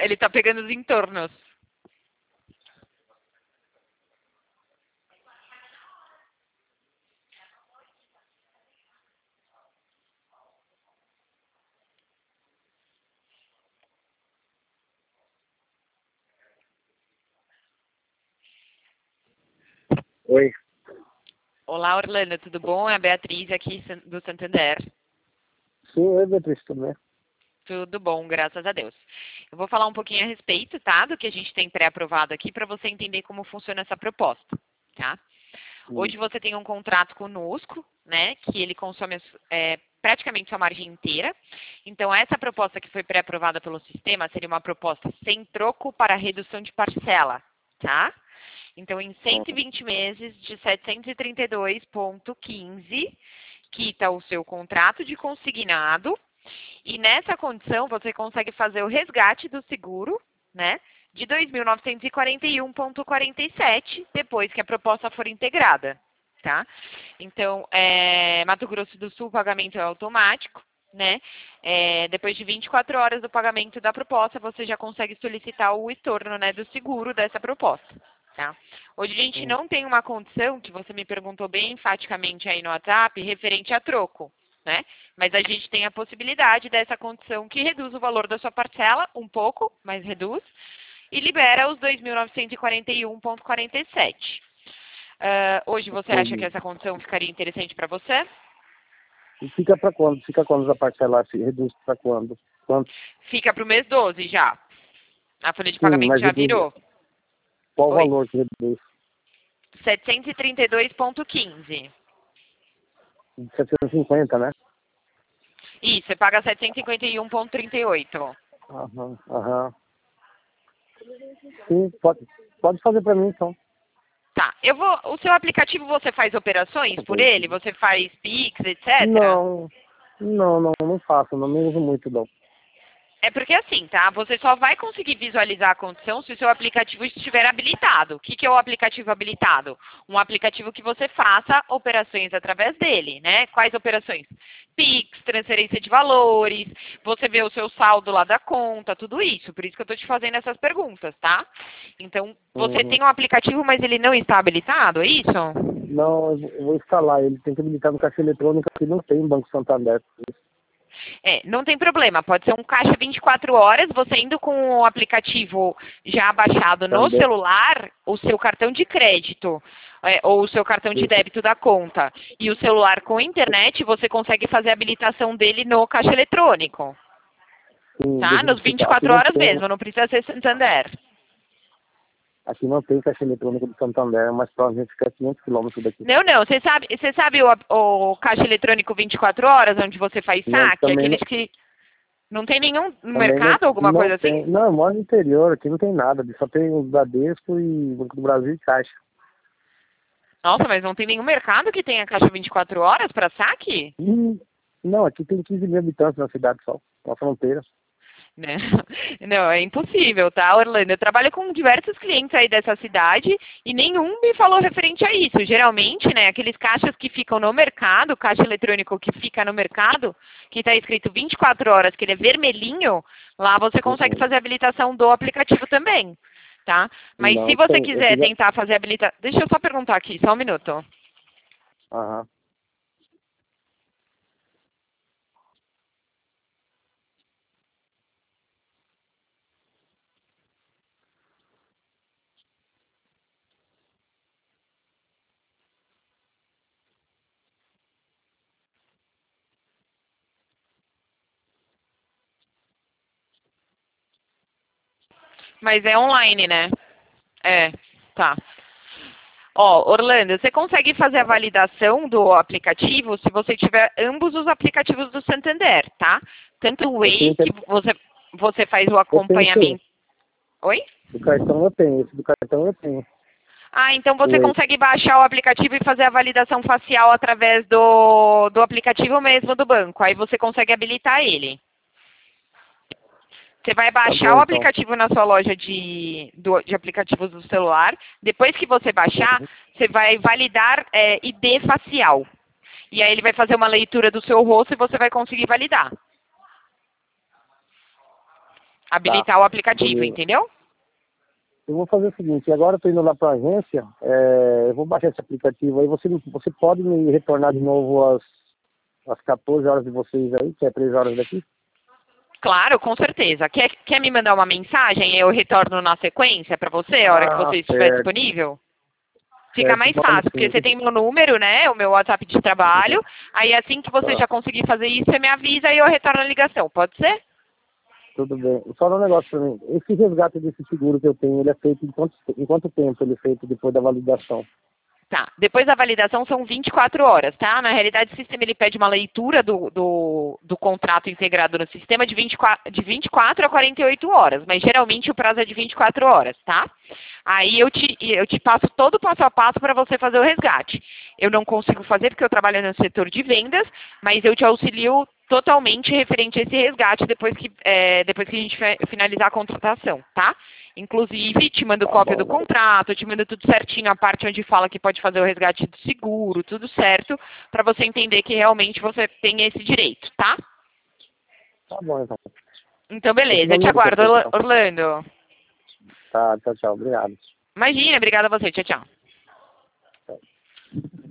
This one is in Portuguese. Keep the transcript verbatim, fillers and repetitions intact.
ele tá pegando os entornos. Oi. Olá, Orlando, tudo bom? É a Beatriz aqui do Santander. Sim, oi, Beatriz, tudo bem? Tudo bom, graças a Deus. Eu vou falar um pouquinho a respeito, tá, do que a gente tem pré-aprovado aqui para você entender como funciona essa proposta, tá? Hum. Hoje você tem um contrato conosco, né, que ele consome é, praticamente sua margem inteira. Então, essa proposta que foi pré-aprovada pelo sistema seria uma proposta sem troco para redução de parcela, tá? Então, em cento e vinte meses de setecentos e trinta e dois vírgula quinze, quita o seu contrato de consignado e nessa condição você consegue fazer o resgate do seguro, né, de dois mil novecentos e quarenta e um vírgula quarenta e sete depois que a proposta for integrada, tá? Então, é, Mato Grosso do Sul o pagamento é automático, né? É, depois de vinte e quatro horas do pagamento da proposta, você já consegue solicitar o estorno, né, do seguro dessa proposta. Tá? Hoje a gente não tem uma condição, que você me perguntou bem enfaticamente aí no WhatsApp, referente a troco, né? Mas a gente tem a possibilidade dessa condição que reduz o valor da sua parcela, um pouco, mas reduz, e libera os dois mil novecentos e quarenta e um vírgula quarenta e sete. Uh, hoje você acha que essa condição ficaria interessante para você? E fica para quando? Fica quando a parcela se reduz para quando? Quanto? Fica para o mês doze já. A folha de Sim, pagamento mas já reduz- virou. Qual o Oi. valor que reduz? setecentos e trinta e dois vírgula quinze. setecentos e cinquenta, né? Isso, você paga setecentos e cinquenta e um vírgula trinta e oito. Aham, aham. Sim, pode, pode fazer para mim então. Tá, eu vou. O seu aplicativo você faz operações por ele? Você faz Pix, etcétera? Não, não, não, não faço, não me uso muito não. É porque assim, tá? Você só vai conseguir visualizar a condição se o seu aplicativo estiver habilitado. O que, que é o aplicativo habilitado? Um aplicativo que você faça operações através dele, né? Quais operações? Pix, transferência de valores, você vê o seu saldo lá da conta, tudo isso. Por isso que eu estou te fazendo essas perguntas, tá? Então, você Uhum. tem um aplicativo, mas ele não está habilitado, é isso? Não, eu vou- eu vou instalar, ele tem que habilitar no caixa eletrônico que não tem Banco Santander. É, não tem problema, pode ser um caixa vinte e quatro horas, você indo com o aplicativo já baixado no Também. celular, o seu cartão de crédito, é, ou o seu cartão de débito da conta, e o celular com internet, você consegue fazer a habilitação dele no caixa eletrônico, Sim, tá? deixa eu Nos te vinte e explicar. Aqui quatro não horas tem, mesmo, não precisa ser Santander. aqui não tem caixa eletrônico do Santander, mas próximo a gente fica a quinhentos quilômetros daqui. Não, não, você sabe, você sabe o, o caixa eletrônico vinte e quatro horas, onde você faz Não, saque, também aqueles não, que não tem nenhum no também não, mercado, alguma não coisa assim? tem. Não, eu moro no interior, aqui não tem nada, só tem o Bradesco e Banco do Brasil e Caixa. Nossa, mas não tem nenhum mercado que tenha caixa vinte e quatro horas para saque? E, não, aqui tem quinze mil habitantes na cidade só, na fronteira. Né? Não, é impossível, tá, Orlando? Eu trabalho com diversos clientes aí dessa cidade e nenhum me falou referente a isso. Geralmente, né, aqueles caixas que ficam no mercado, caixa eletrônico que fica no mercado, que está escrito vinte e quatro horas, que ele é vermelhinho, lá você consegue Uhum. fazer a habilitação do aplicativo também, tá? Mas Não se você tem, eu quiser fiz a... tentar fazer a habilitação... Deixa eu só perguntar aqui, só um minuto. Aham. Mas é online, né? É, tá. Ó, Orlando, você consegue fazer a validação do aplicativo se você tiver ambos os aplicativos do Santander, tá? Tanto o Eu tenho Way, que... que você, você faz o Eu tenho sim. acompanhamento... Oi? Do cartão eu tenho, esse do cartão eu tenho. Ah, então você Oi. consegue baixar o aplicativo e fazer a validação facial através do, do aplicativo mesmo do banco. Aí você consegue habilitar ele. Você vai Tá baixar bom, o então. aplicativo na sua loja de, do- de aplicativos do celular. Depois que você baixar, você vai validar é, I D facial. E aí ele vai fazer uma leitura do seu rosto e você vai conseguir validar. habilitar Tá. o aplicativo, Beleza. entendeu? Eu vou fazer o seguinte, agora eu estou indo lá para a agência, é, eu vou baixar esse aplicativo aí, você, você pode me retornar de novo às, às quatorze horas de vocês aí, que é três horas daqui? Claro, com certeza. Quer, quer me mandar uma mensagem? Eu retorno na sequência para você, a hora que Ah, você estiver certo, disponível? Fica certo, mais mano, fácil, porque sim. você tem meu número, né? O meu WhatsApp de trabalho. Aí assim que você Tá, já conseguir fazer isso, você me avisa e eu retorno a ligação. Pode ser? tudo bem. Só um negócio para mim, esse resgate desse seguro que eu tenho, ele é feito em quanto, em quanto tempo ele é feito depois da validação? Tá. Depois da validação são vinte e quatro horas, tá? Na realidade, o sistema ele pede uma leitura do, do, do contrato integrado no sistema de vinte e quatro, de vinte e quatro a quarenta e oito horas, mas geralmente o prazo é de vinte e quatro horas, tá? Aí eu te, eu te passo todo o passo a passo para você fazer o resgate. Eu não consigo fazer porque eu trabalho no setor de vendas, mas eu te auxilio totalmente referente a esse resgate depois que, é, depois que a gente finalizar a contratação, tá? Inclusive, te mando Tá cópia do bom, contrato, te mando tudo certinho, a parte onde fala que pode fazer o resgate do seguro, tudo certo, para você entender que realmente você tem esse direito, tá? tá bom então. Então, beleza. Eu Precisando te de aguardo, qualquer Orla- coisa, então. Orlando. Tá, tchau, tchau, obrigado. Imagina, obrigada a você. Tchau, tchau.